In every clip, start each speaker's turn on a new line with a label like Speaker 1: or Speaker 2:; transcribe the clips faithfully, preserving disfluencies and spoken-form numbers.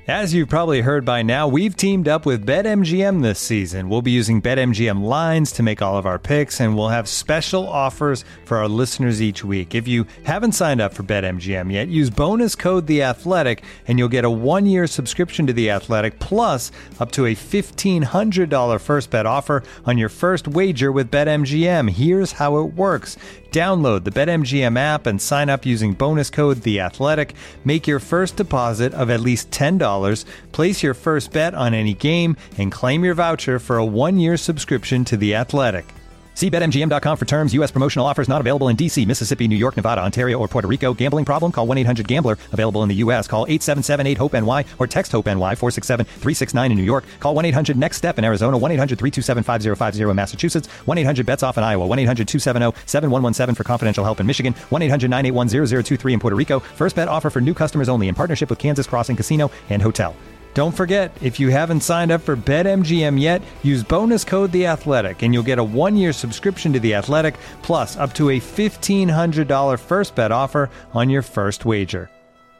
Speaker 1: As you've probably heard by now, we've teamed up with BetMGM this season. We'll be using BetMGM lines to make all of our picks, and we'll have special offers for our listeners each week. If you haven't signed up for BetMGM yet, use bonus code The Athletic, and you'll get a one-year subscription to The Athletic, plus up to a fifteen hundred dollars first bet offer on your first wager with BetMGM. Here's how it works. Download the BetMGM app and sign up using bonus code The Athletic. Make your first deposit of at least ten dollars. Place your first bet on any game and claim your voucher for a one-year subscription to The Athletic. See Bet M G M dot com for terms. U S promotional offers not available in D C, Mississippi, New York, Nevada, Ontario, or Puerto Rico. Gambling problem? Call one eight hundred gambler. Available in the U S. Call eight seven seven eight hope N Y or text HOPE-NY four six seven three six nine in New York. Call one eight hundred next step in Arizona. one eight hundred three two seven five zero five zero in Massachusetts. one eight hundred bets off in Iowa. one eight hundred two seven zero seven one one seven for confidential help in Michigan. one eight hundred nine eight one zero zero two three in Puerto Rico. First bet offer for new customers only in partnership with Kansas Crossing Casino and Hotel. Don't forget, if you haven't signed up for BetMGM yet, use bonus code The Athletic, and you'll get a one-year subscription to The Athletic, plus up to a fifteen hundred dollars first bet offer on your first wager.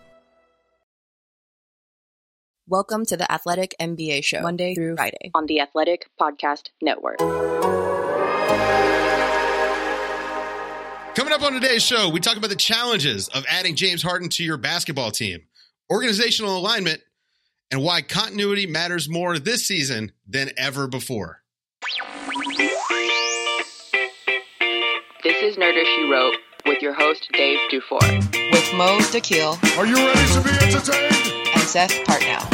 Speaker 2: Welcome to the Athletic N B A Show, Monday through Friday
Speaker 3: on the Athletic Podcast Network.
Speaker 4: Coming up on today's show, we talk about the challenges of adding James Harden to your basketball team, organizational alignment, and why continuity matters more this season than ever before.
Speaker 3: This is Nerder She Wrote with your host, Dave Dufour.
Speaker 2: with Mo Dakhil.
Speaker 5: Are you ready to be entertained?
Speaker 2: And Seth Partnow.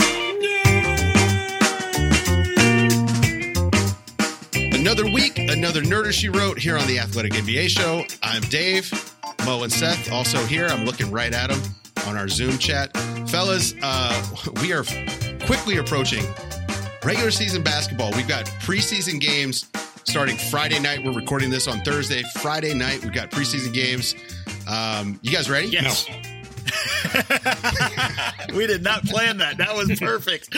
Speaker 4: Another week, another Nerder She Wrote here on the Athletic N B A Show. I'm Dave, Mo and Seth also here. I'm looking right at them on our Zoom chat. Fellas, uh, we are quickly approaching regular season basketball. We've got preseason games starting Friday night. We're recording this on Thursday. Friday night, we've got preseason games. Um, you guys ready?
Speaker 6: Yes. No. We did not plan that. That was perfect.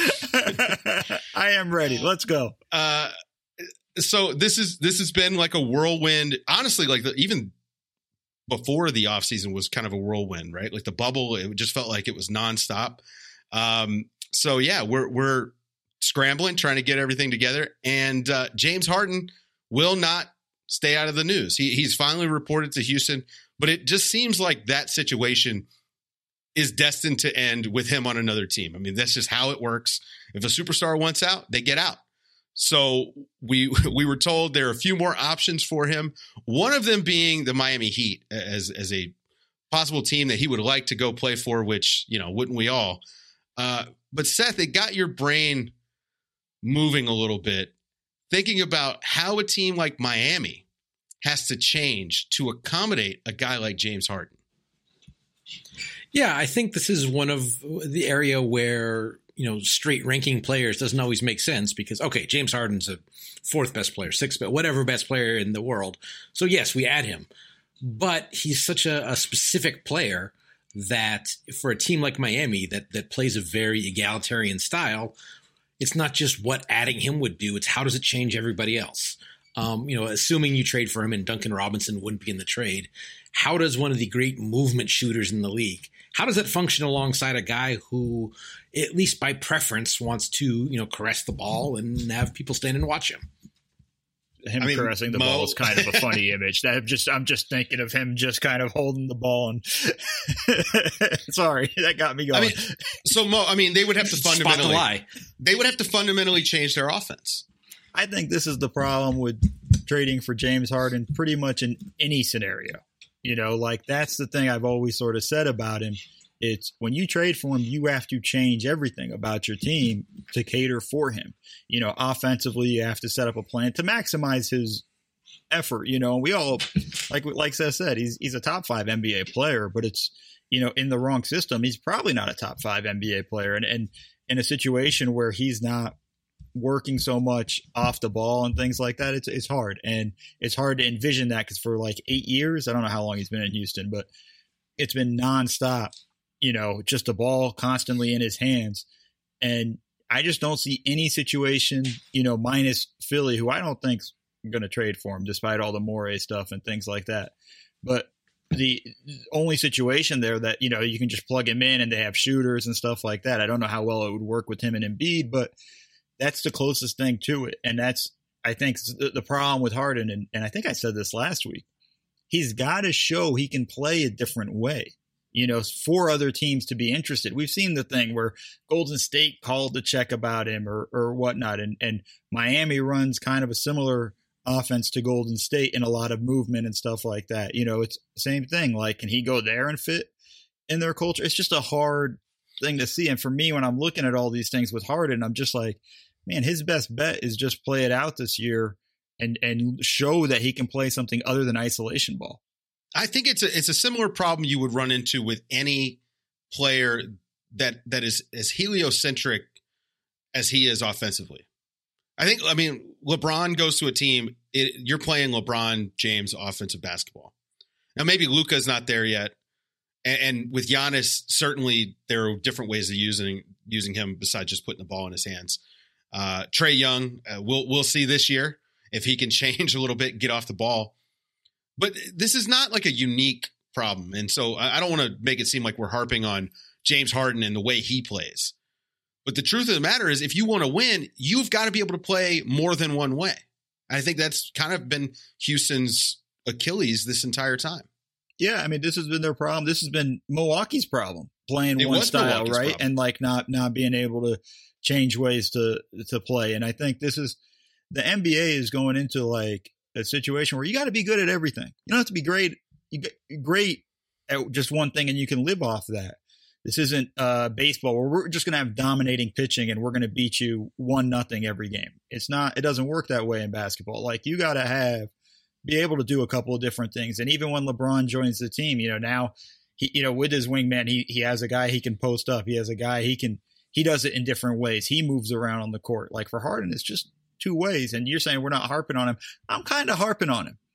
Speaker 6: I am ready. Let's go.
Speaker 4: Uh, so this is this has been like a whirlwind. Honestly, like the, even before the offseason was kind of a whirlwind, right? Like the bubble, it just felt like it was nonstop. Um, so yeah, we're we're scrambling, trying to get everything together. And uh, James Harden will not stay out of the news. He he's finally reported to Houston, but it just seems like that situation is destined to end with him on another team. I mean, that's just how it works. If a superstar wants out, they get out. So we we were told there are a few more options for him. One of them being the Miami Heat as as a possible team that he would like to go play for, which, you know, wouldn't we all? Uh, but Seth, it got your brain moving a little bit, thinking about how a team like Miami has to change to accommodate a guy like James Harden.
Speaker 7: Yeah, I think this is one of the area where, you know, straight ranking players doesn't always make sense because, okay, James Harden's a fourth best player, sixth, whatever best player in the world. So yes, we add him, but he's such a, a specific player that for a team like Miami that, that plays a very egalitarian style, it's not just what adding him would do. It's how does it change everybody else? Um, you know, assuming you trade for him and Duncan Robinson wouldn't be in the trade, how does one of the great movement shooters in the league, how does that function alongside a guy who, at least by preference, wants to, you know, caress the ball and have people stand and watch him?
Speaker 6: Him I mean, caressing the Mo. ball is kind of a funny image. That just I'm just thinking of him just kind of holding the ball and sorry, that got me going.
Speaker 4: I mean, so Mo, I mean, they would have to fundamentally
Speaker 7: the lie.
Speaker 4: They would have to fundamentally change their offense.
Speaker 6: I think this is the problem with trading for James Harden pretty much in any scenario. You know, like that's the thing I've always sort of said about him. It's when you trade for him, you have to change everything about your team to cater for him. You know, offensively, you have to set up a plan to maximize his effort. You know, we all, like like Seth said, he's he's a top five N B A player, but it's, you know, in the wrong system, he's probably not a top five N B A player. And, and in a situation where he's not working so much off the ball and things like that, it's it's hard. And it's hard to envision that because for like eight years, I don't know how long he's been in Houston, but it's been nonstop, you know, just the ball constantly in his hands. And I just don't see any situation, you know, minus Philly, who I don't think's going to trade for him despite all the Morey stuff and things like that. But the only situation there that, you know, you can just plug him in and they have shooters and stuff like that. I don't know how well it would work with him and Embiid, but that's the closest thing to it. And that's, I think, the, the problem with Harden. And, and I think I said this last week. He's got to show he can play a different way, you know, for other teams to be interested. We've seen the thing where Golden State called to check about him or, or whatnot. And, and Miami runs kind of a similar offense to Golden State in a lot of movement and stuff like that. You know, it's the same thing. Like, can he go there and fit in their culture? It's just a hard thing to see. And for me, when I'm looking at all these things with Harden, I'm just like, man, his best bet is just play it out this year and, and show that he can play something other than isolation ball.
Speaker 4: I think it's a, it's a similar problem you would run into with any player that, that is as heliocentric as he is offensively. I think, I mean, LeBron goes to a team, it, you're playing LeBron James offensive basketball. Now, maybe Luka's not there yet. And, and with Giannis, certainly there are different ways of using using him besides just putting the ball in his hands. Uh, Trae Young, uh, we'll, we'll see this year if he can change a little bit and get off the ball. But this is not like a unique problem. And so I, I don't want to make it seem like we're harping on James Harden and the way he plays. But the truth of the matter is, if you want to win, you've got to be able to play more than one way. I think that's kind of been Houston's Achilles this entire time.
Speaker 6: Yeah, I mean, this has been their problem. This has been Milwaukee's problem, playing
Speaker 4: It
Speaker 6: one
Speaker 4: was
Speaker 6: style,
Speaker 4: Milwaukee's
Speaker 6: right?
Speaker 4: problem.
Speaker 6: And like not not being able to change ways to to play. And I think this is the N B A is going into like a situation where you got to be good at everything. You don't have to be great, you get great at just one thing, and you can live off that. This isn't uh, baseball where we're just going to have dominating pitching and we're going to beat you one nothing every game. It's not. It doesn't work that way in basketball. Like you got to have be able to do a couple of different things. And even when LeBron joins the team, you know, now he, you know, with his wingman, he he has a guy he can post up. He has a guy he can he does it in different ways. He moves around on the court. Like for Harden, it's just two ways. And you're saying we're not harping on him. I'm kind of harping on him.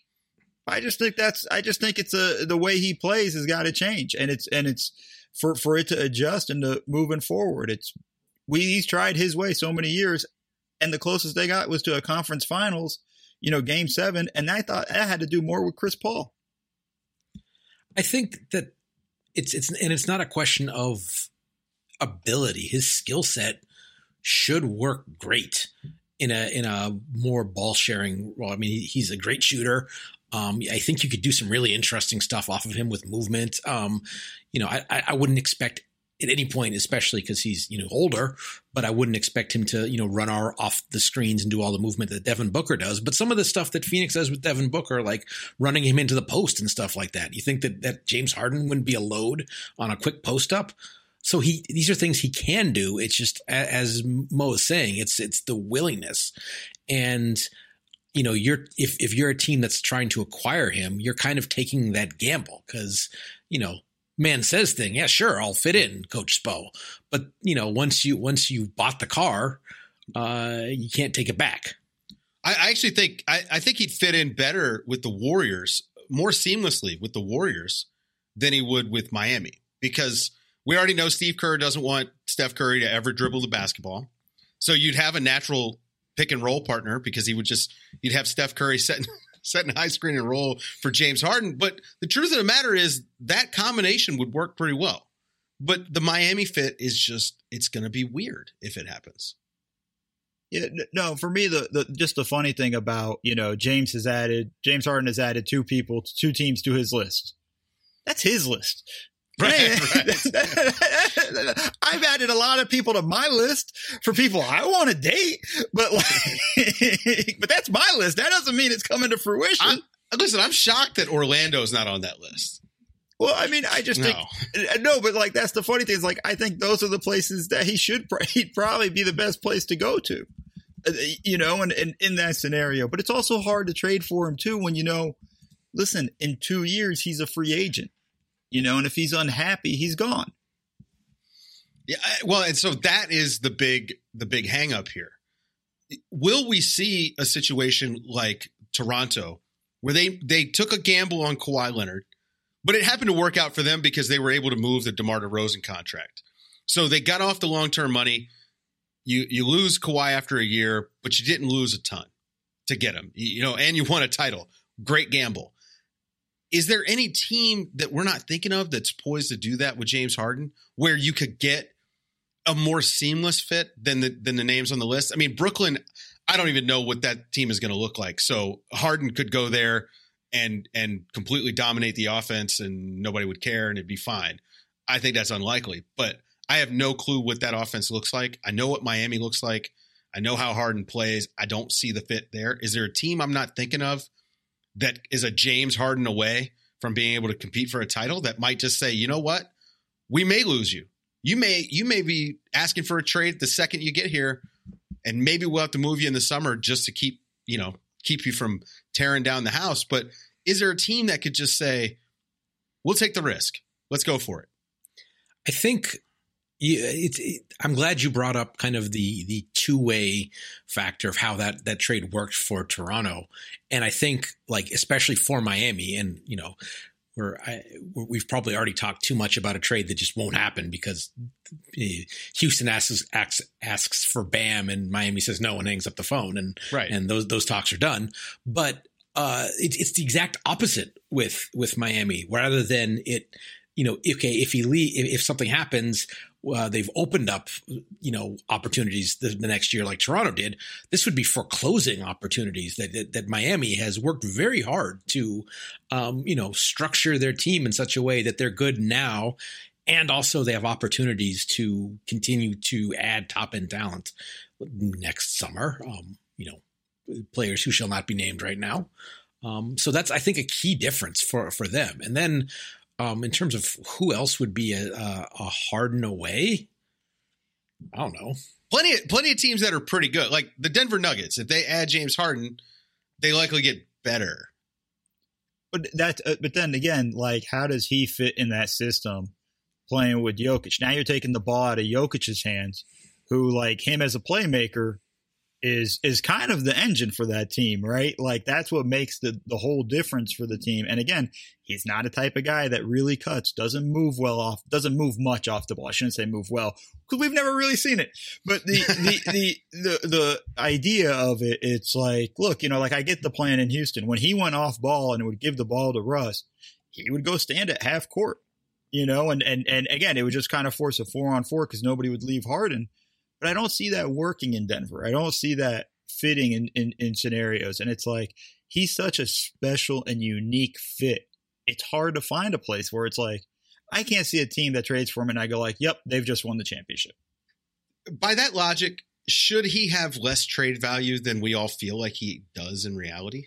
Speaker 6: I just think that's. I just think it's a the way he plays has got to change, and it's and it's. For, for it to adjust and to moving forward, it's we he's tried his way so many years, and the closest they got was to a conference finals, you know, game seven, and I thought that had to do more with Chris Paul.
Speaker 7: I think that it's it's and it's not a question of ability. His skill set should work great in a in a more ball sharing role. I mean, he's a great shooter. Um, I think you could do some really interesting stuff off of him with movement. Um, you know, I, I wouldn't expect at any point, especially because he's, you know, older, but I wouldn't expect him to, you know, run our off the screens and do all the movement that Devin Booker does. But some of the stuff that Phoenix does with Devin Booker, like running him into the post and stuff like that, you think that, that James Harden wouldn't be a load on a quick post up? So he, these are things he can do. It's just, as Mo is saying, it's, it's the willingness. And, you know, you're if if you're a team that's trying to acquire him, you're kind of taking that gamble because, you know, man says thing, yeah, sure, I'll fit in, Coach Spo. But, you know, once you once you bought the car, uh, you can't take it back.
Speaker 4: I, I actually think I, I think he'd fit in better with the Warriors, more seamlessly with the Warriors than he would with Miami, because we already know Steve Kerr doesn't want Steph Curry to ever dribble the basketball. So you'd have a natural pick and roll partner because he would just you'd have Steph Curry setting setting high screen and roll for James Harden. But the truth of the matter is that combination would work pretty well. But the Miami fit is just it's going to be weird if it happens.
Speaker 6: Yeah, no, for me, the, the just the funny thing about, you know, James has added James Harden has added two people, two teams to his list. That's his list.
Speaker 4: Right, right.
Speaker 6: I've added a lot of people to my list for people I want to date, but like, but that's my list. That doesn't mean it's coming to fruition.
Speaker 4: I'm, listen, I'm shocked that Orlando's not on that list.
Speaker 6: Well, I mean, I just
Speaker 4: No.
Speaker 6: think no, but like that's the funny thing is like I think those are the places that he should he'd probably be the best place to go to, you know, and, and in that scenario. But it's also hard to trade for him too when you know, listen, in two years he's a free agent. You know, and if he's unhappy, he's gone.
Speaker 4: Yeah, I- well, and so that is the big the big hang up here. Will we see a situation like Toronto where they they took a gamble on Kawhi Leonard, but it happened to work out for them because they were able to move the DeMar DeRozan contract. So they got off the long-term money. You you lose Kawhi after a year, but you didn't lose a ton to get him. You, you know, and you won a title. Great gamble. is there any team that we're not thinking of that's poised to do that with James Harden, where you could get a more seamless fit than the than the names on the list? I mean, Brooklyn, I don't even know what that team is going to look like. So Harden could go there and and completely dominate the offense and nobody would care and it'd be fine. I think that's unlikely, but I have no clue what that offense looks like. I know what Miami looks like. I know how Harden plays. I don't see the fit there. Is there a team I'm not thinking of that is a James Harden away from being able to compete for a title that might just say, you know what, we may lose you. You may you may be asking for a trade the second you get here, and maybe we'll have to move you in the summer just to keep, you know, keep you from tearing down the house. But is there a team that could just say, we'll take the risk. Let's go for it?
Speaker 7: I think yeah, it's. It, I'm glad you brought up kind of the the two way factor of how that that trade worked for Toronto, and I think like especially for Miami, and you know, we're, I, we've probably already talked too much about a trade that just won't happen because Houston asks asks, asks for Bam, and Miami says no and hangs up the phone, and
Speaker 4: right.
Speaker 7: and those those talks are done. But uh, it, it's the exact opposite with with Miami, rather than it. You know, okay, if he leave, if something happens, uh, they've opened up, you know, opportunities the, the next year like Toronto did. This would be foreclosing opportunities that that, that Miami has worked very hard to, um, you know, structure their team in such a way that they're good now, and also they have opportunities to continue to add top end talent next summer. Um, you know, players who shall not be named right now. Um, so that's, I think, a key difference for for them. And then. Um, in terms of who else would be a, a, a Harden away, I don't know.
Speaker 4: Plenty, of, plenty of teams that are pretty good, like the Denver Nuggets. If they add James Harden, they likely get better.
Speaker 6: But that, uh, but then again, like, how does he fit in that system? Playing with Jokic, now you're taking the ball out of Jokic's hands, who, like, him as a playmaker is is kind of the engine for that team, right? Like, that's what makes the the whole difference for the team. And again, he's not a type of guy that really cuts, doesn't move well off, doesn't move much off the ball. I shouldn't say move well, because we've never really seen it. But the the, the the the idea of it, it's like, look, you know, like I get the plan in Houston. When he went off ball and would give the ball to Russ, he would go stand at half court, you know, and and and again, it would just kind of force a four on four because nobody would leave Harden. But I don't see that working in Denver. I don't see that fitting in, in, in scenarios. And it's like, he's such a special and unique fit. It's hard to find a place where it's like, I can't see a team that trades for him and I go like, yep, they've just won the championship.
Speaker 4: By that logic, should he have less trade value than we all feel like he does in reality?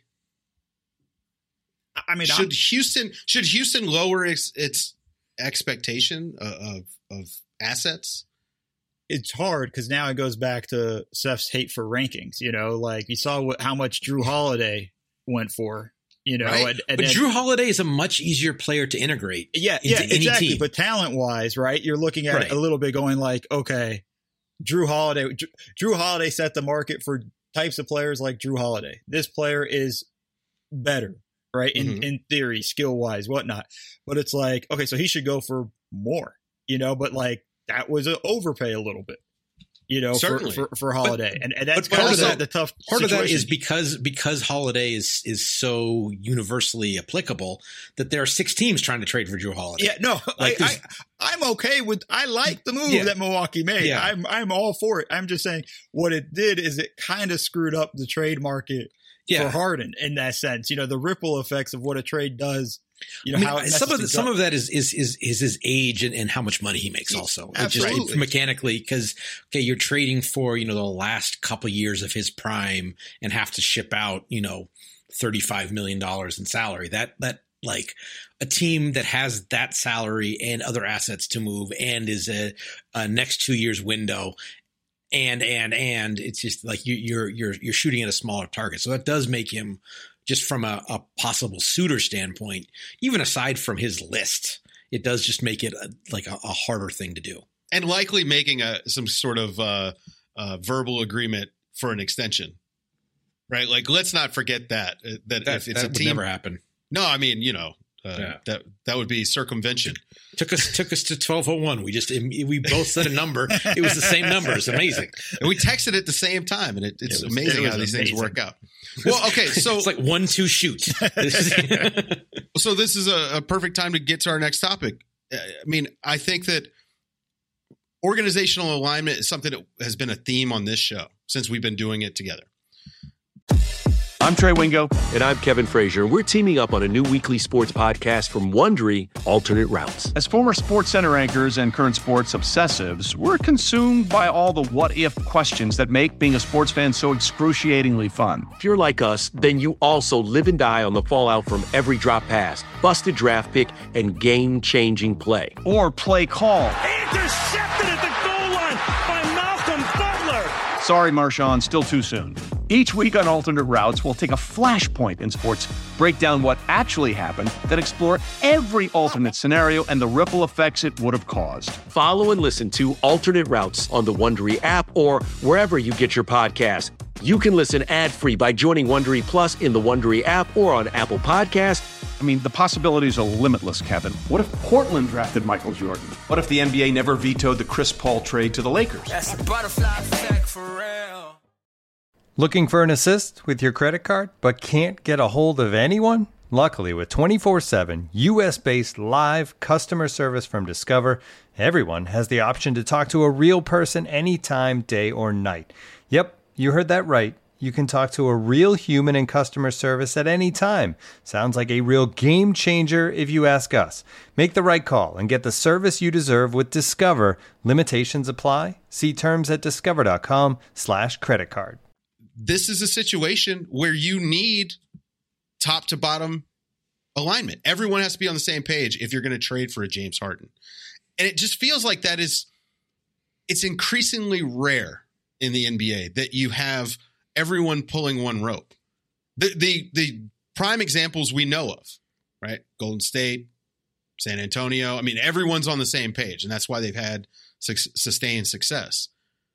Speaker 6: I mean,
Speaker 4: should
Speaker 6: I'm,
Speaker 4: Houston should Houston lower its, its expectation of, of, of assets?
Speaker 6: It's hard because now it goes back to Seth's hate for rankings. You know, like you saw what, how much Drew Holiday went for. You know,
Speaker 7: right.
Speaker 6: and, and
Speaker 7: but
Speaker 6: then,
Speaker 7: Drew Holiday is a much easier player to integrate.
Speaker 6: Yeah,
Speaker 7: into
Speaker 6: yeah,
Speaker 7: any
Speaker 6: exactly.
Speaker 7: Team.
Speaker 6: But talent wise, right? You're looking at
Speaker 7: right.
Speaker 6: it a little bit, going like, okay, Drew Holiday. Drew, Drew Holiday set the market for types of players like Drew Holiday. This player is better, right? In
Speaker 4: mm-hmm.
Speaker 6: in theory, skill wise, whatnot. But it's like, okay, so he should go for more. You know, but like. That was an overpay a little bit, you know, for, for, for Holiday.
Speaker 7: But,
Speaker 6: and, and that's
Speaker 7: but
Speaker 6: part
Speaker 7: also,
Speaker 6: of that, the tough
Speaker 7: Part
Speaker 6: situation.
Speaker 7: of that is because because Holiday is is so universally applicable that there are six teams trying to trade for Drew Holiday.
Speaker 6: Yeah, no,
Speaker 7: like
Speaker 6: I, I, I'm okay with – I like the move
Speaker 7: yeah.
Speaker 6: that Milwaukee made.
Speaker 7: Yeah.
Speaker 6: I'm I'm all for it. I'm just saying what it did is it kind of screwed up the trade market
Speaker 7: yeah.
Speaker 6: for Harden in that sense. You know, the ripple effects of what a trade does. You know,
Speaker 7: I mean,
Speaker 6: how it
Speaker 7: some of the, some
Speaker 6: gut.
Speaker 7: of that is is is is his age and, and how much money he makes. Also, it just
Speaker 6: Absolutely.
Speaker 7: it, mechanically, because okay, you're trading for you know the last couple years of his prime and have to ship out you know thirty-five million dollars in salary. That that like a team that has that salary and other assets to move and is a, a next two years window. And and and it's just like you, you're you're you're shooting at a smaller target, so that does make him. Just from a, a possible suitor standpoint, even aside from his list, it does just make it a, like a, a harder thing to do.
Speaker 4: And likely making a some sort of uh, uh, verbal agreement for an extension, right? Like, let's not forget that uh, that,
Speaker 7: That,
Speaker 4: if it's
Speaker 7: that
Speaker 4: a
Speaker 7: would
Speaker 4: team,
Speaker 7: never happen.
Speaker 4: No, I mean, you know, Uh,
Speaker 7: Yeah.
Speaker 4: That that would be circumvention.
Speaker 7: Took us took us to twelve oh one. We just we both said a number. It was the same number. It's amazing.
Speaker 4: And we texted at the same time, and it, it's
Speaker 6: It was-
Speaker 4: amazing
Speaker 6: it was
Speaker 4: how these
Speaker 6: amazing.
Speaker 4: things work out. Well, okay, so
Speaker 7: It's like one two shoot.
Speaker 4: so this is a, a perfect time to get to our next topic. I mean, I think that organizational alignment is something that has been a theme on this show since we've been doing it together.
Speaker 8: I'm Trey Wingo.
Speaker 9: And I'm Kevin Frazier, and we're teaming up on a new weekly sports podcast from Wondery, Alternate Routes.
Speaker 8: As former Sports Center anchors and current sports obsessives, we're consumed by all the what-if questions that make being a sports fan so excruciatingly fun.
Speaker 9: If you're like us, then you also live and die on the fallout from every drop pass, busted draft pick, and game-changing play.
Speaker 8: Or play call.
Speaker 5: Intercepted at the goal line by Malcolm Butler.
Speaker 8: Sorry, Marshawn, still too soon. Each week on Alternate Routes, we'll take a flashpoint in sports, break down what actually happened, then explore every alternate scenario and the ripple effects it would have caused.
Speaker 9: Follow and listen to Alternate Routes on the Wondery app or wherever you get your podcasts. You can listen ad-free by joining Wondery Plus in the Wondery app or on Apple Podcasts.
Speaker 8: I mean, the possibilities are limitless, Kevin. What if Portland drafted Michael Jordan? What if the N B A never vetoed the Chris Paul trade to the Lakers?
Speaker 5: That's a butterfly effect for real.
Speaker 1: Looking for an assist with your credit card, but can't get a hold of anyone? Luckily, with twenty-four seven U S-based live customer service from Discover, everyone has the option to talk to a real person anytime, day or night. Yep, you heard that right. You can talk to a real human in customer service at any time. Sounds like a real game changer if you ask us. Make the right call and get the service you deserve with Discover. Limitations apply. See terms at discover.com slash credit card.
Speaker 4: This is a situation where you need top to bottom alignment. Everyone has to be on the same page if you're going to trade for a James Harden. And it just feels like that is, it's increasingly rare in the N B A that you have everyone pulling one rope. The, the, the prime examples we know of, right? Golden State, San Antonio. I mean, everyone's on the same page, and that's why they've had su- sustained success.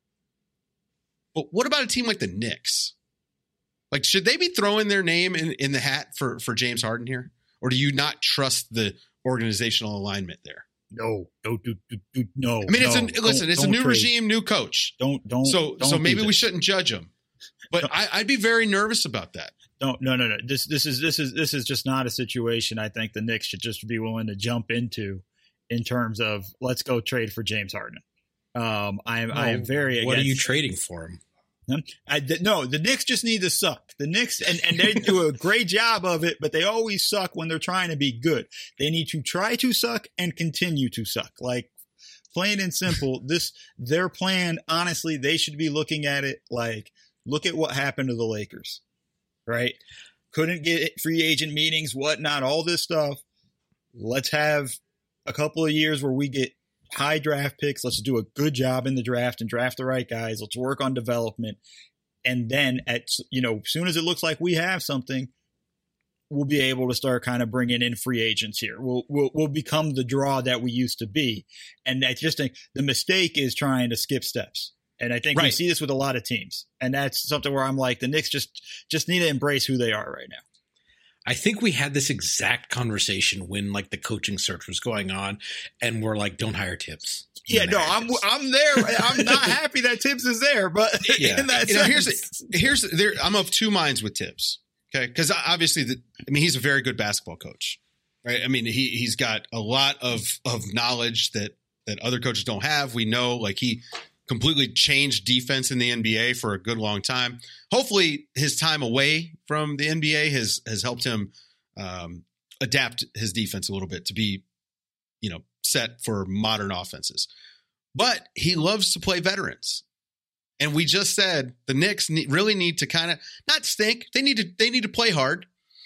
Speaker 4: But what about a team like the Knicks? Like, should they be throwing their name in, in the hat for, for James Harden here? Or do you not trust the organizational alignment there?
Speaker 6: No, no, do, do, do, no.
Speaker 4: I mean, it's
Speaker 6: no,
Speaker 4: a, listen,
Speaker 6: don't-
Speaker 4: it's a
Speaker 6: don't
Speaker 4: new
Speaker 6: trade.
Speaker 4: regime, new coach.
Speaker 6: Don't, don't.
Speaker 4: So,
Speaker 6: don't
Speaker 4: so
Speaker 6: do
Speaker 4: maybe we
Speaker 6: this.
Speaker 4: shouldn't judge them. But I, I'd be very nervous about that.
Speaker 6: Don't, no, no, no. This, this is, this is, this is just not a situation I think the Knicks should just be willing to jump into in terms of let's go trade for James Harden. Um, I am, I am very.
Speaker 7: What are you
Speaker 6: against-
Speaker 7: trading for him?
Speaker 6: I, th- no, the Knicks just need to suck. The Knicks, and, and they do a great job of it, but they always suck when they're trying to be good. They need to try to suck and continue to suck. Like, plain and simple, this, their plan, honestly, they should be looking at it like, look at what happened to the Lakers, right? Couldn't get free agent meetings, whatnot, all this stuff. Let's have a couple of years where we get high draft picks. Let's do a good job in the draft and draft the right guys. Let's work on development. And then at, you know, as soon as it looks like we have something, we'll be able to start kind of bringing in free agents here. We'll, we'll, we'll become the draw that we used to be. And I just think the mistake is trying to skip steps. And I think we
Speaker 4: Right.
Speaker 6: see this with a lot of teams. And that's something where I'm like, the Knicks just, just need to embrace who they are right now.
Speaker 7: I think we had this exact conversation when like the coaching search was going on, and we're like, "Don't hire Tibbs."
Speaker 6: Yeah,
Speaker 7: Don't
Speaker 6: no,
Speaker 7: hire
Speaker 6: I'm
Speaker 7: Tibbs.
Speaker 6: I'm there. I'm not happy that Tibbs is there, but
Speaker 7: Yeah.
Speaker 6: in that
Speaker 4: You know,
Speaker 6: sense,
Speaker 4: here's here's there. I'm of two minds with Tibbs. Okay, because obviously, the, I mean, he's a very good basketball coach, right? I mean, he he's got a lot of of knowledge that that other coaches don't have. We know, like he completely changed defense in the N B A for a good long time. Hopefully, his time away from the N B A has has helped him um, adapt his defense a little bit to be, you know, set for modern offenses. But he loves to play veterans. And we just said the Knicks need, really need to kind of not stink. They need to they need to play hard.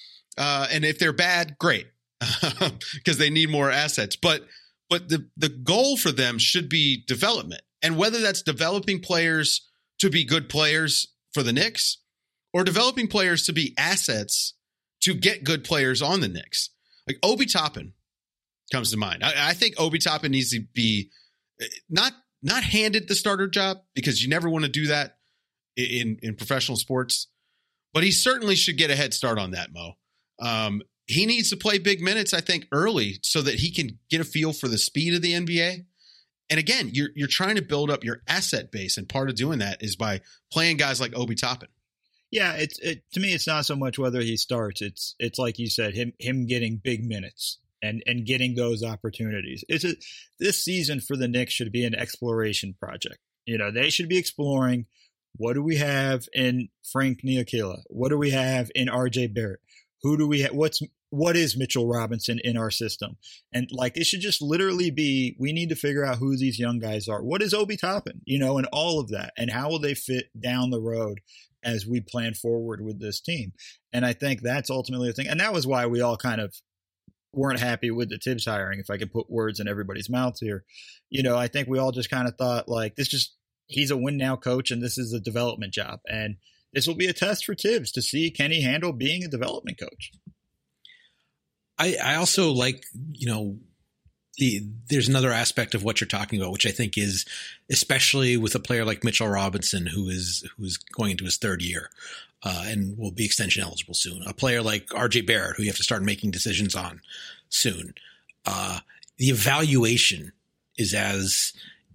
Speaker 4: Uh, and if they're bad, great, because they need more assets. But but the the goal for them should be development, and whether that's developing players to be good players for the Knicks, or developing players to be assets to get good players on the Knicks. Like Obi Toppin comes to mind. I, I think Obi Toppin needs to be not. Not handed the starter job, because you never want to do that in, in professional sports, but he certainly should get a head start on that, Mo. Um, he needs to play big minutes, I think, early so that he can get a feel for the speed of the N B A. And again, you're you're trying to build up your asset base, and part of doing that is by playing guys like Obi Toppin.
Speaker 6: Yeah, it's it, to me, it's not so much whether he starts. It's it's like you said, him him getting big minutes and and getting those opportunities. It's a, this season for the Knicks should be an exploration project. You know, they should be exploring, what do we have in Frank Ntilikina? What do we have in R J Barrett? Who do we have? What's what is Mitchell Robinson in our system? And like, it should just literally be, we need to figure out who these young guys are. What is Obi Toppin? You know, and all of that, and how will they fit down the road as we plan forward with this team? And I think that's ultimately the thing. And that was why we all kind of weren't happy with the Tibbs hiring, if I could put words in everybody's mouth here. You know, I think we all just kind of thought, like, this just, he's a win now coach and this is a development job. And this will be a test for Tibbs to see, can he handle being a development coach?
Speaker 7: I, I also like, you know, the, there's another aspect of what you're talking about, which I think is, especially with a player like Mitchell Robinson, who is who is going into his third year uh, and will be extension eligible soon. A player like R J Barrett, who you have to start making decisions on soon. Uh, the evaluation is as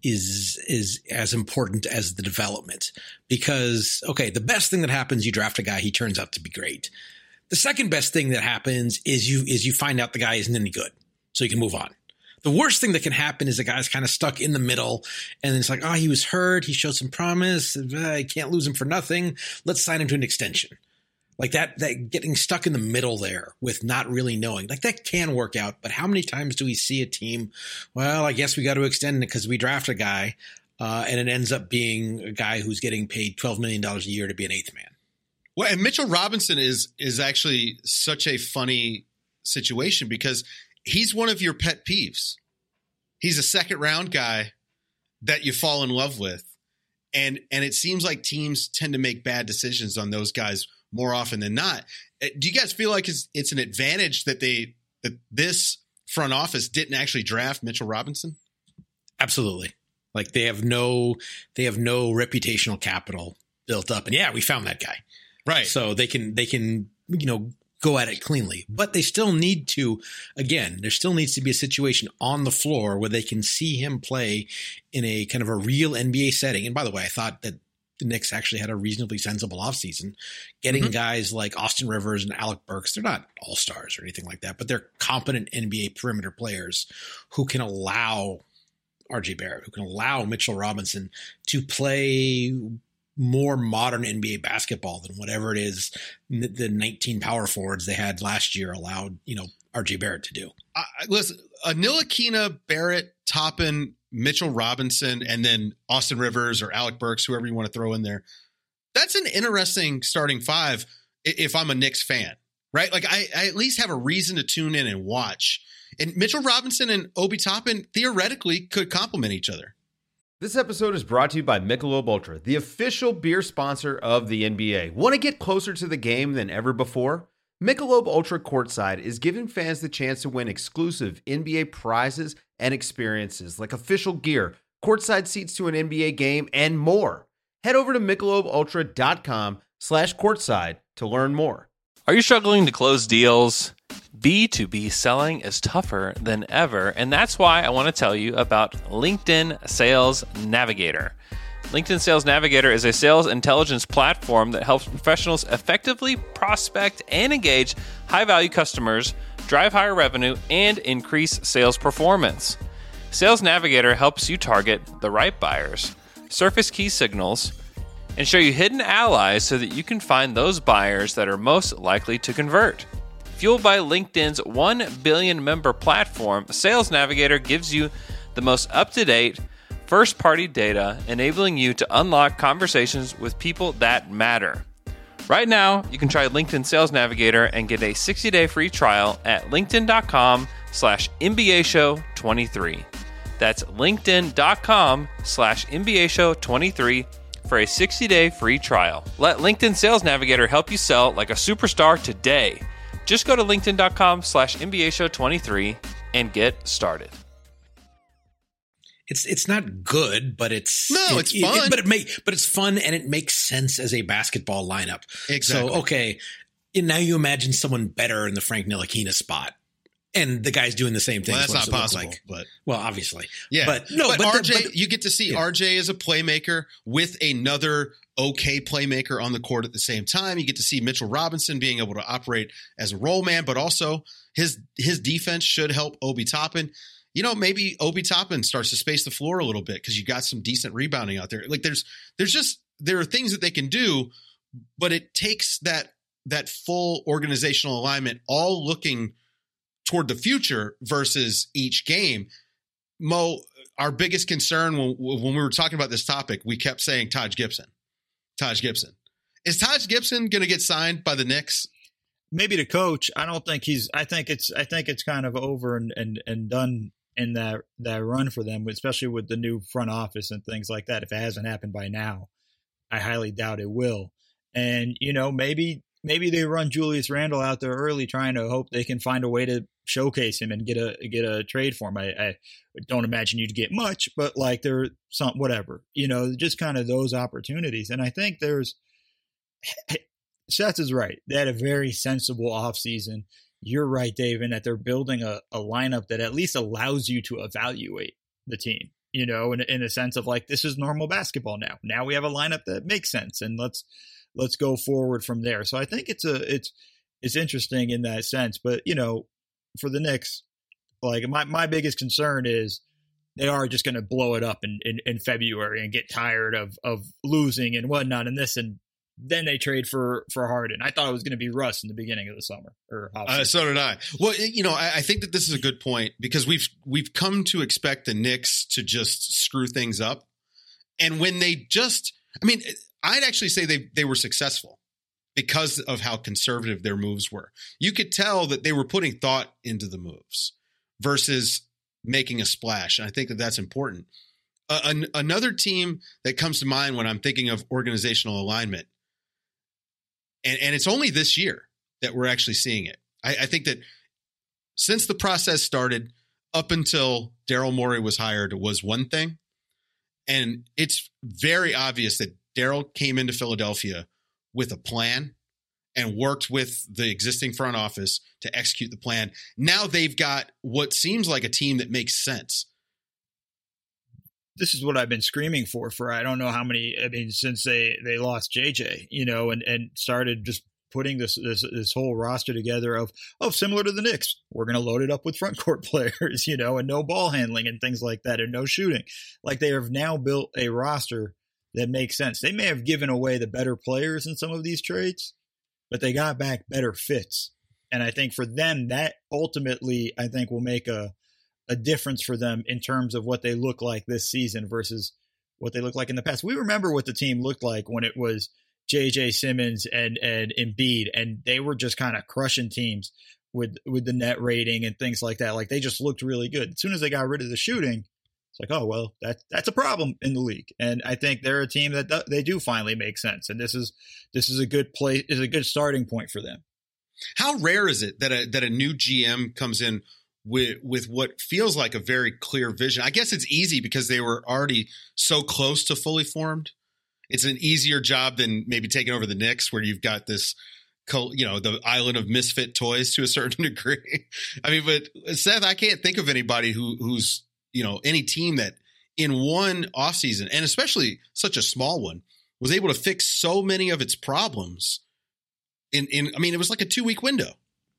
Speaker 7: is is as important as the development, because okay, the best thing that happens, you draft a guy, he turns out to be great. The second best thing that happens is you is you find out the guy isn't any good, so you can move on. The worst thing that can happen is a guy's kind of stuck in the middle, and it's like, oh, he was hurt, he showed some promise, I can't lose him for nothing. Let's sign him to an extension. Like that, that getting stuck in the middle there with not really knowing, like that can work out. But how many times do we see a team? Well, I guess we got to extend it because we draft a guy, uh, and it ends up being a guy who's getting paid twelve million dollars a year to be an eighth man.
Speaker 4: Well, and Mitchell Robinson is is actually such a funny situation because he's one of your pet peeves. He's a second round guy that you fall in love with. And and it seems like teams tend to make bad decisions on those guys more often than not. Do you guys feel like it's, it's an advantage that they that this front office didn't actually draft Mitchell Robinson?
Speaker 7: Absolutely. Like they have no they have no reputational capital built up. And yeah, we found that guy.
Speaker 4: Right.
Speaker 7: So they can, they can, you know, go at it cleanly, but they still need to, again, there still needs to be a situation on the floor where they can see him play in a kind of a real N B A setting. And by the way, I thought that the Knicks actually had a reasonably sensible offseason, getting mm-hmm. guys like Austin Rivers and Alec Burks. They're not all-stars or anything like that, but they're competent N B A perimeter players who can allow R J Barrett, who can allow Mitchell Robinson to play more modern N B A basketball than whatever it is the nineteen power forwards they had last year allowed, you know, R J Barrett to do.
Speaker 4: Uh, listen, a Ntilikina, Barrett, Toppin, Mitchell Robinson, and then Austin Rivers or Alec Burks, whoever you want to throw in there. That's an interesting starting five if I'm a Knicks fan, right? Like I, I at least have a reason to tune in and watch. And Mitchell Robinson and Obi Toppin theoretically could complement each other.
Speaker 10: This episode is brought to you by Michelob Ultra, the official beer sponsor of the N B A. Want to get closer to the game than ever before? Michelob Ultra Courtside is giving fans the chance to win exclusive N B A prizes and experiences like official gear, courtside seats to an N B A game, and more. Head over to michelobultra.com slash courtside to learn more.
Speaker 11: Are you struggling to close deals? B two B selling is tougher than ever, and that's why I want to tell you about LinkedIn Sales Navigator. LinkedIn Sales Navigator is a sales intelligence platform that helps professionals effectively prospect and engage high-value customers, drive higher revenue, and increase sales performance. Sales Navigator helps you target the right buyers, surface key signals, and show you hidden allies so that you can find those buyers that are most likely to convert. Fueled by LinkedIn's one billion member platform, Sales Navigator gives you the most up-to-date, first-party data, enabling you to unlock conversations with people that matter. Right now, you can try LinkedIn Sales Navigator and get a sixty-day free trial at linkedin.com slash NBA show 23. That's linkedin.com slash NBA show 23 for a sixty-day free trial. Let LinkedIn Sales Navigator help you sell like a superstar today. Just go to linkedin.com slash NBA show 23 and get started.
Speaker 7: It's it's not good, but it's
Speaker 4: no,
Speaker 7: it,
Speaker 4: it's
Speaker 7: it,
Speaker 4: fun.
Speaker 7: It, but it make but it's fun and it makes sense as a basketball lineup.
Speaker 4: Exactly.
Speaker 7: So okay, And now you imagine someone better in the Frank Ntilikina spot. And the guy's doing the same thing.
Speaker 4: Well, that's not possible. Like. But
Speaker 7: well, obviously,
Speaker 4: yeah.
Speaker 7: But no,
Speaker 4: but,
Speaker 7: but
Speaker 4: R J,
Speaker 7: the, but,
Speaker 4: you get to see yeah. R J as a playmaker with another okay playmaker on the court at the same time. You get to see Mitchell Robinson being able to operate as a role man, but also his his defense should help Obi Toppin. You know, maybe Obi Toppin starts to space the floor a little bit because you got some decent rebounding out there. Like there's there's just there are things that they can do, but it takes that that full organizational alignment, all looking toward the future versus each game. Mo, our biggest concern when, when we were talking about this topic, we kept saying Taj Gibson. Taj Gibson. Is Taj Gibson going to get signed by the Knicks?
Speaker 6: Maybe the coach. I don't think he's. I think it's. I think it's kind of over and and, and done in that that run for them, especially with the new front office and things like that. If it hasn't happened by now, I highly doubt it will. And you know, maybe maybe they run Julius Randle out there early, trying to hope they can find a way to showcase him and get a get a trade for him. I, I don't imagine you'd get much, but like there some whatever, you know, just kind of those opportunities. And I think there's Seth is right. They had a very sensible offseason. You're right, Dave, in that they're building a, a lineup that at least allows you to evaluate the team, you know, in, in a sense of like, this is normal basketball now. Now we have a lineup that makes sense, and let's let's go forward from there. So I think it's a it's it's interesting in that sense. But, you know, for the Knicks, like my, my biggest concern is they are just going to blow it up in, in, in February and get tired of of losing and whatnot and this, and then they trade for for Harden. I thought it was going to be Russ in the beginning of the summer. Or
Speaker 4: uh, so did I. Well, you know, I, I think that this is a good point because we've we've come to expect the Knicks to just screw things up, and when they just, I mean, I'd actually say they they were successful because of how conservative their moves were. You could tell that they were putting thought into the moves versus making a splash. And I think that that's important. Uh, an, another team that comes to mind when I'm thinking of organizational alignment, and, and it's only this year that we're actually seeing it. I, I think that since the process started up until Daryl Morey was hired was one thing. And it's very obvious that Daryl came into Philadelphia with a plan and worked with the existing front office to execute the plan. Now they've got what seems like a team that makes sense.
Speaker 6: This is what I've been screaming for, for I don't know how many, I mean, since they, they lost J J, you know, and, and started just putting this, this, this whole roster together of, oh, similar to the Knicks, we're going to load it up with front court players, you know, and no ball handling and things like that, and no shooting. Like they have now built a roster that makes sense. They may have given away the better players in some of these trades, but they got back better fits. And I think for them, that ultimately, I think will make a, a difference for them in terms of what they look like this season versus what they look like in the past. We remember what the team looked like when it was J J Simmons and, and Embiid, and they were just kind of crushing teams with, with the net rating and things like that. Like they just looked really good. As soon as they got rid of the shooting, it's like, oh, well, that, that's a problem in the league. And I think they're a team that do, they do finally make sense. And this is, this is a good place, is a good starting point for them.
Speaker 4: How rare is it that a, that a new G M comes in with, with what feels like a very clear vision? I guess it's easy because they were already so close to fully formed. It's an easier job than maybe taking over the Knicks, where you've got this, you know, the island of misfit toys to a certain degree. I mean, but Seth, I can't think of anybody who who's, you know, any team that in one offseason, and especially such a small one, was able to fix so many of its problems in, in I mean, it was like a two week window.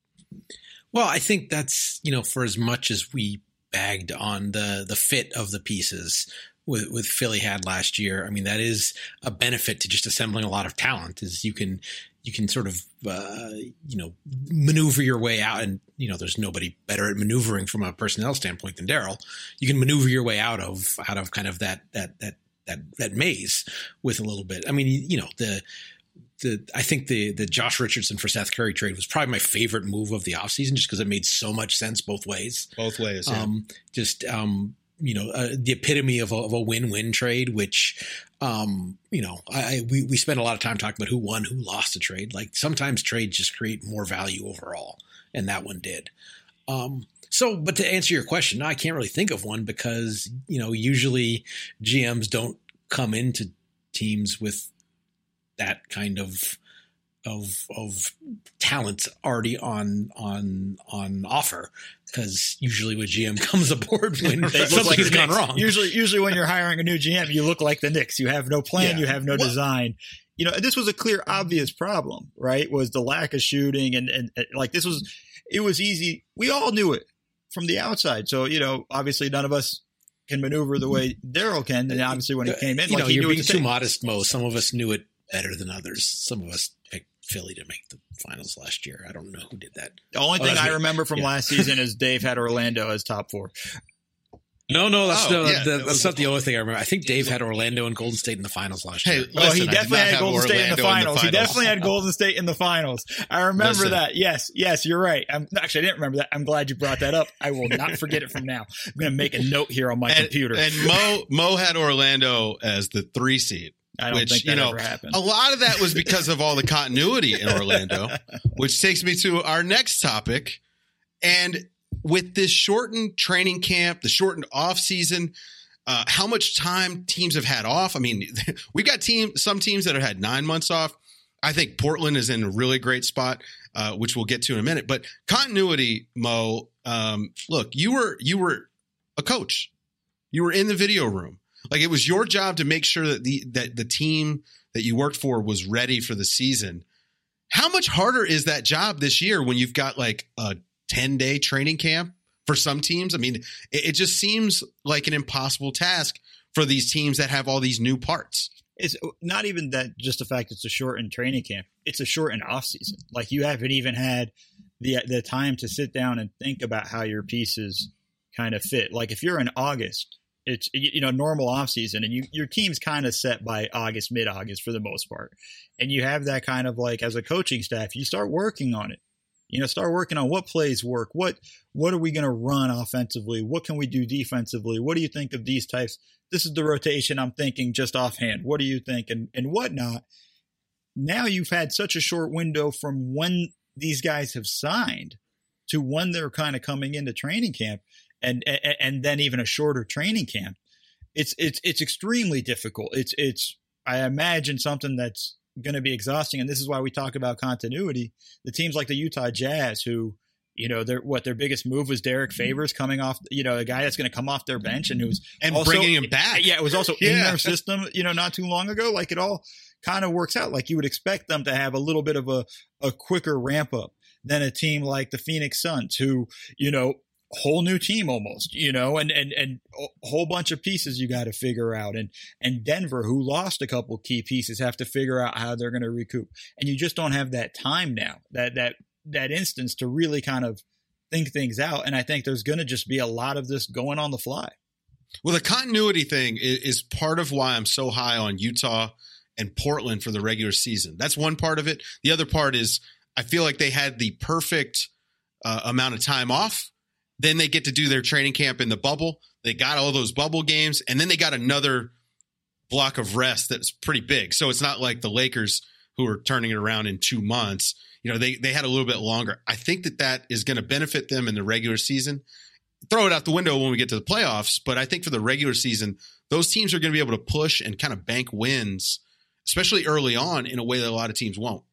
Speaker 7: Well, I think that's, you know, for as much as we bagged on the, the fit of the pieces with, with Philly had last year, I mean, that is a benefit to just assembling a lot of talent, is you can, you can sort of, uh, you know, maneuver your way out. And, you know, there's nobody better at maneuvering from a personnel standpoint than Daryl. You can maneuver your way out of, out of kind of that, that, that, that, that maze with a little bit. I mean, you know, the, the, I think the, the Josh Richardson for Seth Curry trade was probably my favorite move of the offseason, just because it made so much sense both ways.
Speaker 4: Both ways. Yeah.
Speaker 7: Um, just, um, you know, uh, the epitome of a, of a win-win trade, which, um, you know, I, we, we spend a lot of time talking about who won, who lost a trade. Like sometimes trades just create more value overall, and that one did. Um, so, but to answer your question, no, I can't really think of one because, you know, usually G Ms don't come into teams with that kind of of of talent already on on on offer, because usually when G M comes aboard when something
Speaker 6: like
Speaker 7: has gone wrong.
Speaker 6: Usually, usually when you're hiring a new G M, you look like the Knicks. You have no plan,
Speaker 7: Yeah.
Speaker 6: you have no
Speaker 7: Well-
Speaker 6: design. You know, this was a clear, obvious problem, right? Was the lack of shooting, and, and and like this was, it was easy. We all knew it from the outside. So you know, obviously, none of us can maneuver the way Daryl can. And obviously, when he came in,
Speaker 7: you
Speaker 6: like
Speaker 7: know,
Speaker 6: he
Speaker 7: you're
Speaker 6: knew what
Speaker 7: being
Speaker 6: to
Speaker 7: too
Speaker 6: take.
Speaker 7: modest, Mo. Some of us knew it better than others. Some of us picked Philly to make the finals last year. I don't know who did that.
Speaker 6: The only
Speaker 7: Oh,
Speaker 6: thing
Speaker 7: that's
Speaker 6: I
Speaker 7: me.
Speaker 6: remember from
Speaker 7: Yeah.
Speaker 6: last season is Dave had Orlando as top four.
Speaker 7: No, no, that's,
Speaker 4: Oh,
Speaker 7: no,
Speaker 4: yeah,
Speaker 7: that-
Speaker 4: that
Speaker 7: that's
Speaker 4: was-
Speaker 7: not the only thing I remember. I think Dave had Orlando and Golden State in the finals last
Speaker 4: Hey,
Speaker 7: year.
Speaker 6: Oh, he
Speaker 4: listen, I did
Speaker 6: definitely
Speaker 4: not
Speaker 6: had
Speaker 4: have
Speaker 6: Golden State in the,
Speaker 4: Orlando in the
Speaker 6: finals. He
Speaker 4: finals.
Speaker 6: definitely had Golden State in the finals. I remember
Speaker 4: Listen.
Speaker 6: that. Yes, yes, you're right. I'm, actually, I didn't remember that. I'm glad you brought that up. I will not forget it from now. I'm going to make a note here on my
Speaker 4: and,
Speaker 6: computer.
Speaker 4: And Mo Mo had Orlando as the three seed.
Speaker 6: I don't
Speaker 4: which,
Speaker 6: think that
Speaker 4: you know,
Speaker 6: ever happened.
Speaker 4: A lot of that was because of all the continuity in Orlando, which takes me to our next topic. And with this shortened training camp, the shortened off season, uh, how much time teams have had off. I mean, we got team some teams that have had nine months off. I think Portland is in a really great spot, uh, which we'll get to in a minute. But continuity, Mo, um, look, you were you were a coach. You were in the video room. Like, it was your job to make sure that the that the team that you worked for was ready for the season. How much harder is that job this year when you've got like a ten-day training camp for some teams? I mean, it, it just seems like an impossible task for these teams that have all these new parts.
Speaker 6: It's not even that just the fact it's a shortened training camp. It's a shortened off season. Like, you haven't even had the the time to sit down and think about how your pieces kind of fit. Like, if you're in August, it's, you know, normal off season, and you, your team's kind of set by August, mid August for the most part. And you have that kind of, like, as a coaching staff, you start working on it. You know, start working on what plays work. What what are we going to run offensively? What can we do defensively? What do you think of these types? This is the rotation I'm thinking just offhand. What do you think? And and whatnot. Now you've had such a short window from when these guys have signed to when they're kind of coming into training camp, and and, and then even a shorter training camp. It's it's it's extremely difficult. It's it's I imagine something that's going to be exhausting. And this is why we talk about continuity. The teams like the Utah Jazz, who, you know, their what their biggest move was Derek Favors coming off, you know, a guy that's going to come off their bench and who's
Speaker 4: And
Speaker 6: also,
Speaker 4: bringing him back.
Speaker 6: Yeah, it was also in
Speaker 4: Yeah.
Speaker 6: their system, you know, not too long ago. Like, it all kind of works out. Like, you would expect them to have a little bit of a, a quicker ramp up than a team like the Phoenix Suns, who, you know, whole new team almost, you know, and, and, and a whole bunch of pieces you got to figure out. And, and Denver, who lost a couple key pieces, have to figure out how they're going to recoup. And you just don't have that time now, that, that, that instance to really kind of think things out. And I think there's going to just be a lot of this going on the fly.
Speaker 4: Well, the continuity thing is, is part of why I'm so high on Utah and Portland for the regular season. That's one part of it. The other part is I feel like they had the perfect uh, amount of time off. Then they get to do their training camp in the bubble. They got all those bubble games, and then they got another block of rest that's pretty big. So it's not like the Lakers, who are turning it around in two months. You know, they they had a little bit longer. I think that that is going to benefit them in the regular season. Throw it out the window when we get to the playoffs, but I think for the regular season, those teams are going to be able to push and kind of bank wins, especially early on, in a way that a lot of teams won't.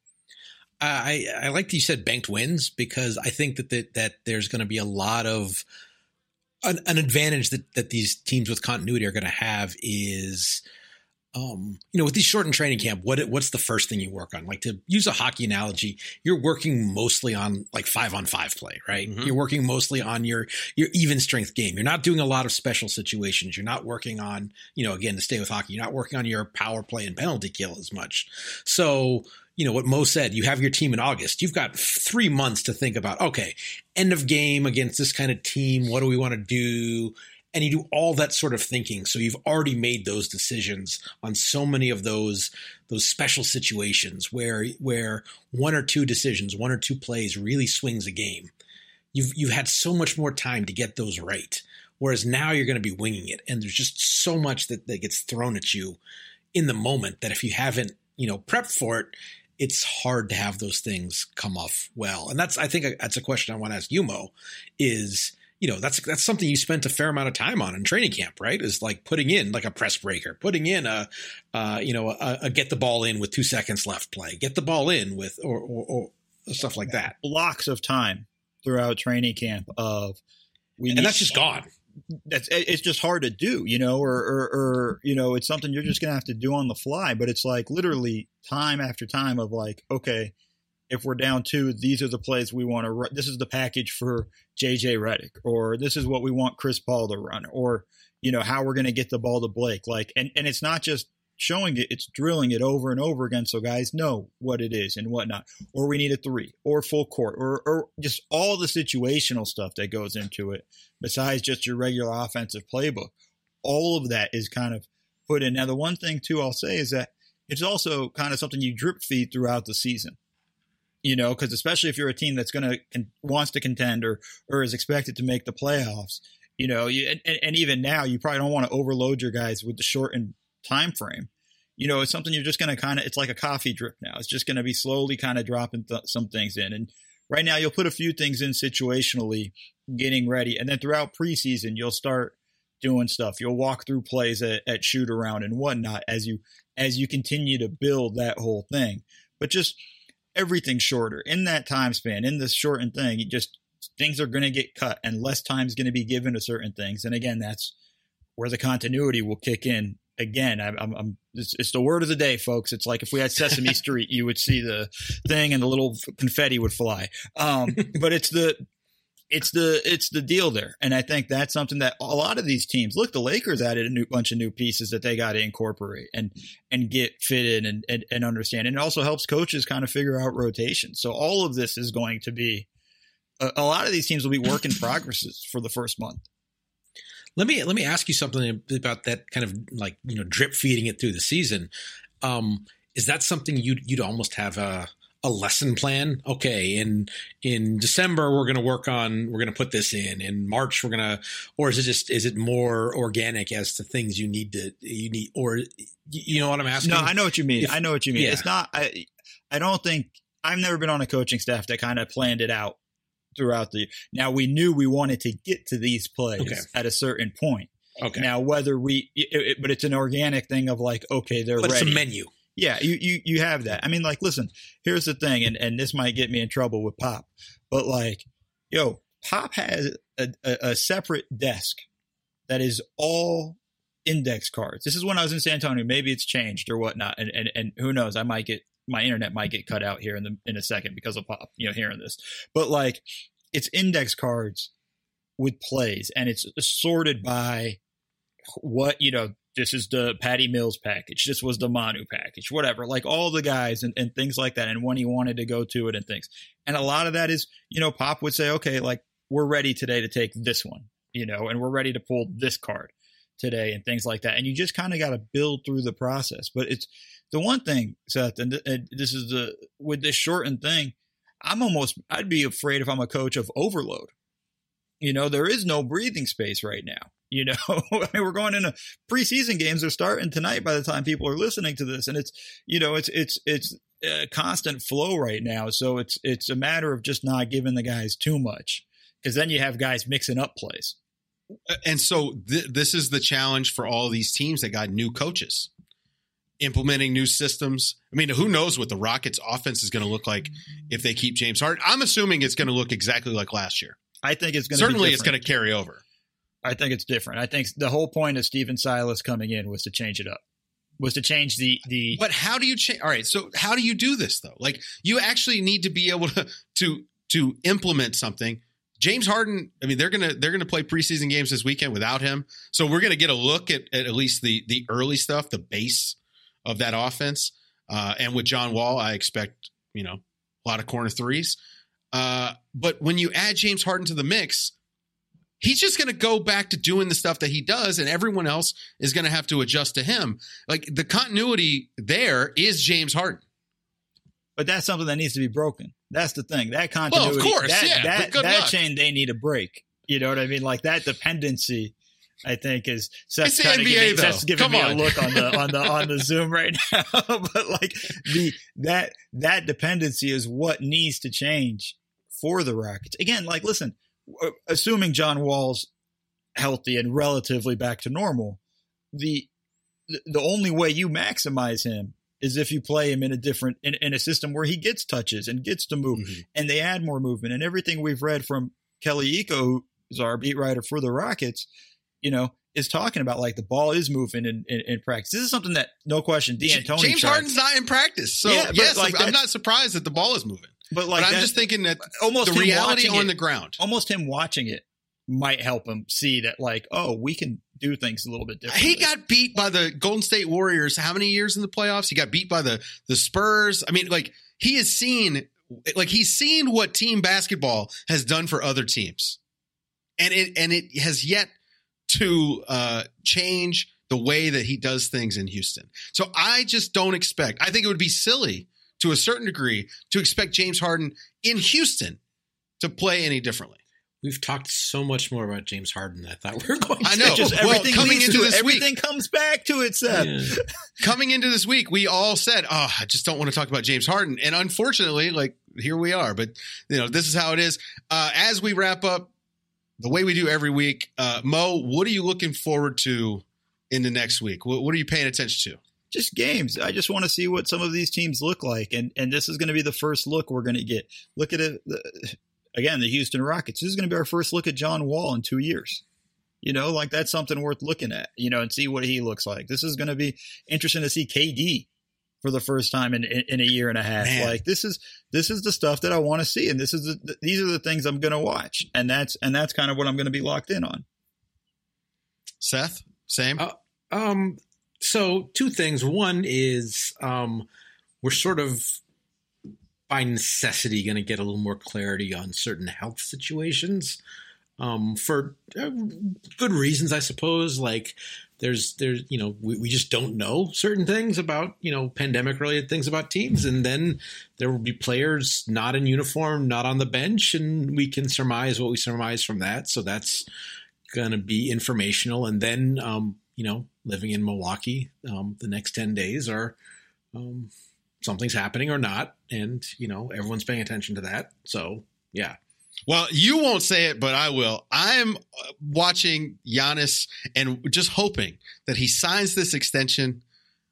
Speaker 7: I, I like that you said banked wins, because I think that that, that there's going to be a lot of an, an advantage that, that these teams with continuity are going to have is, um, you know, with these shortened training camp, what what's the first thing you work on? Like, to use a hockey analogy, you're working mostly on like five on five play, right? Mm-hmm. You're working mostly on your your even strength game. You're not doing a lot of special situations. You're not working on, you know, again, to stay with hockey, you're not working on your power play and penalty kill as much. So, you know, what Mo said, you have your team in August. You've got three months to think about, okay, end of game against this kind of team. What do we want to do? And you do all that sort of thinking. So you've already made those decisions on so many of those those special situations where where one or two decisions, one or two plays really swings a game. You've you've had so much more time to get those right. Whereas now you're going to be winging it. And there's just so much that, that gets thrown at you in the moment that if you haven't, you know, prepped for it, it's hard to have those things come off well. And that's, I think that's a question I want to ask you, Mo, is, you know, that's that's something you spent a fair amount of time on in training camp, right? Is like putting in like a press breaker, putting in a, uh, you know, a, a get the ball in with two seconds left play, get the ball in with or, or, or stuff like that.
Speaker 6: Blocks of time throughout training camp of we,
Speaker 7: and
Speaker 6: need,
Speaker 7: that's just gone.
Speaker 6: That's it's just hard to do, you know, or, or or you know, it's something you're just gonna have to do on the fly. But it's like literally time after time of like, okay, if we're down two, these are the plays we want to run. This is the package for J J Redick, or this is what we want Chris Paul to run, or, you know, how we're going to get the ball to Blake. Like, and, and it's not just showing it, it's drilling it over and over again. So guys know what it is and whatnot, or we need a three or full court or, or just all the situational stuff that goes into it besides just your regular offensive playbook. All of that is kind of put in. Now, the one thing too, I'll say is that it's also kind of something you drip feed throughout the season. You know, because especially if you're a team that's going to con- wants to contend or or is expected to make the playoffs, you know, you, and, and even now you probably don't want to overload your guys with the shortened time frame. You know, it's something you're just going to kind of, it's like a coffee drip now. It's just going to be slowly kind of dropping th- some things in. And right now you'll put a few things in situationally, getting ready, and then throughout preseason you'll start doing stuff. You'll walk through plays at, at shoot around and whatnot as you as you continue to build that whole thing. But just everything shorter in that time span, in this shortened thing, you just things are going to get cut and less time is going to be given to certain things. And again, that's where the continuity will kick in. Again, I'm, I'm, I'm it's, it's the word of the day, folks. It's like if we had Sesame Street, you would see the thing and the little confetti would fly. Um, but it's the it's the it's the deal there, and I think that's something that a lot of these teams look. The Lakers added a new bunch of new pieces that they got to incorporate and and get fitted and, and and understand. And it also helps coaches kind of figure out rotations. So all of this is going to be a, a lot of these teams will be work in progresses for the first month.
Speaker 7: Let me let me ask you something about that kind of like, you know, drip feeding it through the season. Um, is that something you'd you'd almost have a a lesson plan? Okay, in in December we're going to work on we're going to put this in. In March we're going to, or is it just is it more organic as to things you need to you need or you know what I'm asking?
Speaker 6: No, I know what you mean.
Speaker 7: If,
Speaker 6: I know what you mean.
Speaker 7: Yeah.
Speaker 6: It's not. I I don't think I've never been on a coaching staff that kind of planned it out throughout the. Now we knew we wanted to get to these plays
Speaker 7: okay.
Speaker 6: at a certain point.
Speaker 7: Okay.
Speaker 6: Now whether we, it, it, but it's an organic thing of like, okay, they're
Speaker 7: but
Speaker 6: ready.
Speaker 7: It's a menu.
Speaker 6: Yeah, you, you you have that. I mean, like, listen, here's the thing, and, and this might get me in trouble with Pop, but like, yo, Pop has a, a, a separate desk that is all index cards. This is when I was in San Antonio. Maybe it's changed or whatnot, and and, and who knows? I might get my internet might get cut out here in the in a second because of Pop, you know, hearing this. But like, it's index cards with plays, and it's sorted by what, you know. This is the Patty Mills package. This was the Manu package, whatever, like all the guys and, and things like that. And when he wanted to go to it and things. And a lot of that is, you know, Pop would say, okay, like we're ready today to take this one, you know, and we're ready to pull this card today and things like that. And you just kind of got to build through the process. But it's the one thing, Seth, and, th- and this is the, with this shortened thing, I'm almost, I'd be afraid if I'm a coach of overload. You know, there is no breathing space right now. You know, I mean, we're going into preseason games are starting tonight by the time people are listening to this. And it's, you know, it's, it's, it's a constant flow right now. So it's, it's a matter of just not giving the guys too much, because then you have guys mixing up plays.
Speaker 4: And so th- this is the challenge for all these teams that got new coaches implementing new systems. I mean, who knows what the Rockets offense is going to look like if they keep James Harden. I'm assuming it's going to look exactly like last year.
Speaker 6: I think it's going to
Speaker 4: certainly
Speaker 6: be
Speaker 4: it's going to carry over.
Speaker 6: I think it's different. I think the whole point of Stephen Silas coming in was to change it up, was to change the the.
Speaker 4: But how do you change? All right, so how do you do this though? Like, you actually need to be able to to to implement something. James Harden, I mean, they're gonna they're gonna play preseason games this weekend without him, so we're gonna get a look at at, at least the the early stuff, the base of that offense. Uh, and with John Wall, I expect, you know, a lot of corner threes. Uh, but when you add James Harden to the mix, he's just going to go back to doing the stuff that he does, and everyone else is going to have to adjust to him. Like, the continuity there is James Harden.
Speaker 6: But that's something that needs to be broken. That's the thing. That continuity,
Speaker 4: well, of course,
Speaker 6: that,
Speaker 4: yeah,
Speaker 6: that,
Speaker 4: good
Speaker 6: that
Speaker 4: luck.
Speaker 6: chain they need a break. You know what I mean? Like that dependency, I think, is Seth's
Speaker 4: it's the
Speaker 6: kind
Speaker 4: N
Speaker 6: of
Speaker 4: B A,
Speaker 6: giving,
Speaker 4: though.
Speaker 6: Seth's giving
Speaker 4: Come
Speaker 6: me
Speaker 4: on.
Speaker 6: a look on the on the on the Zoom right now. But like the that that dependency is what needs to change for the Rockets. Again, like listen, assuming John Wall's healthy and relatively back to normal, the the only way you maximize him is if you play him in a different in, in a system where he gets touches and gets to move, mm-hmm. and they add more movement. And everything we've read from Kelly Iko, who's our beat writer for the Rockets, you know, is talking about like the ball is moving in, in, in practice. This is something that, no question, D'Antoni
Speaker 4: James
Speaker 6: tried.
Speaker 4: Harden's not in practice, so yeah, yes, like I'm not surprised that the ball is moving. But like, but I'm just thinking that almost the reality on it, the ground,
Speaker 6: almost him watching it might help him see that, like, oh, we can do things a little bit differently.
Speaker 4: He got beat by the Golden State Warriors. How many years in the playoffs? He got beat by the the Spurs. I mean, like he has seen, like he's seen what team basketball has done for other teams, and it and it has yet to uh, change the way that he does things in Houston. So I just don't expect. I think it would be silly to a certain degree to expect James Harden in Houston to play any differently.
Speaker 7: We've talked so much more about James Harden than I thought we were going to.
Speaker 4: I know.
Speaker 6: Just
Speaker 4: well,
Speaker 6: everything
Speaker 4: coming into
Speaker 6: to
Speaker 4: this
Speaker 6: everything
Speaker 4: week,
Speaker 6: comes back to it, Seth.
Speaker 7: Yeah.
Speaker 4: Coming into this week, we all said, oh, I just don't want to talk about James Harden. And unfortunately, like, here we are. But, you know, this is how it is. Uh, as we wrap up, the way we do every week, uh, Mo, what are you looking forward to in the next week? What, what are you paying attention to?
Speaker 6: Just games. I just want to see what some of these teams look like. And and this is going to be the first look we're going to get. Look at it. The, again, the Houston Rockets. This is going to be our first look at John Wall in two years. You know, like that's something worth looking at, you know, and see what he looks like. This is going to be interesting to see K D for the first time in, in, in a year and a half. Man. Like this is, this is the stuff that I want to see. And this is, the, these are the things I'm going to watch. And that's, and that's kind of what I'm going to be locked in on.
Speaker 4: Seth, same.
Speaker 7: Uh, um, so two things. One is, um, we're sort of by necessity going to get a little more clarity on certain health situations, um, for uh, good reasons, I suppose. Like there's, there's, you know, we, we just don't know certain things about, you know, pandemic related things about teams. And then there will be players not in uniform, not on the bench, and we can surmise what we surmise from that. So that's going to be informational. And then, um, you know, living in Milwaukee, um, the next ten days are, um, something's happening or not. And, you know, everyone's paying attention to that. So, yeah.
Speaker 4: Well, you won't say it, but I will. I'm watching Giannis and just hoping that he signs this extension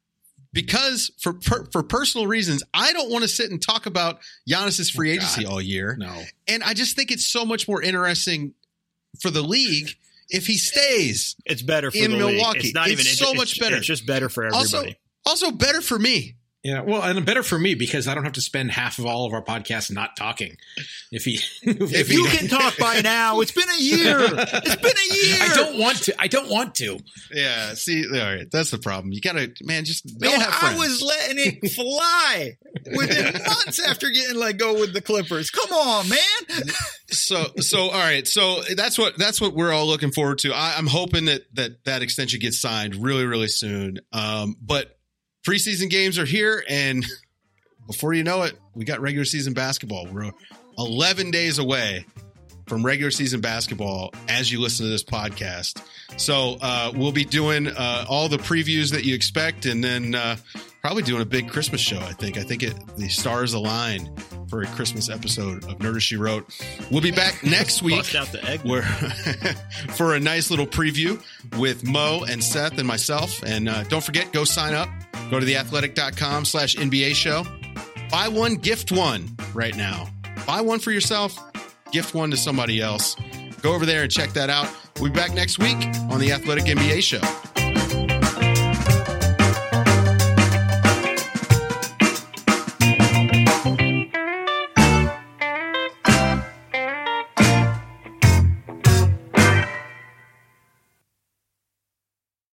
Speaker 4: because for per, for personal reasons, I don't want to sit and talk about Giannis's free oh, agency all year.
Speaker 7: No.
Speaker 4: And I just think it's so much more interesting for the league if he stays.
Speaker 6: It's better for
Speaker 4: in
Speaker 6: the
Speaker 4: Milwaukee.
Speaker 6: League. It's not
Speaker 4: it's
Speaker 6: even
Speaker 4: so
Speaker 6: it's,
Speaker 4: much better.
Speaker 6: It's just better for everybody.
Speaker 4: Also, also better for me.
Speaker 7: Yeah, well, and better for me because I don't have to spend half of all of our podcasts not talking. If he, if,
Speaker 6: if you can talk by now, it's been a year. It's been a year.
Speaker 7: I don't want to. I don't want to.
Speaker 4: Yeah, see, all right, that's the problem. You gotta, man, just
Speaker 6: man,
Speaker 4: don't have friends.
Speaker 6: I was letting it fly within months after getting let go with the Clippers. Come on, man.
Speaker 4: So, so all right, so that's what that's what we're all looking forward to. I, I'm hoping that that that extension gets signed really, really soon. Um, but. Preseason games are here, and before you know it, we got regular season basketball. We're eleven days away from regular season basketball as you listen to this podcast. So uh, we'll be doing uh, all the previews that you expect, and then uh, probably doing a big Christmas show, I think. I think it, the stars align for a Christmas episode of Nerder She Wrote. We'll be back next week
Speaker 6: Bust out the egg
Speaker 4: where, for a nice little preview with Mo and Seth and myself. And uh, don't forget, go sign up. Go to theathletic.com slash N B A show. Buy one, gift one right now. Buy one for yourself, gift one to somebody else. Go over there and check that out. We'll be back next week on the Athletic N B A show.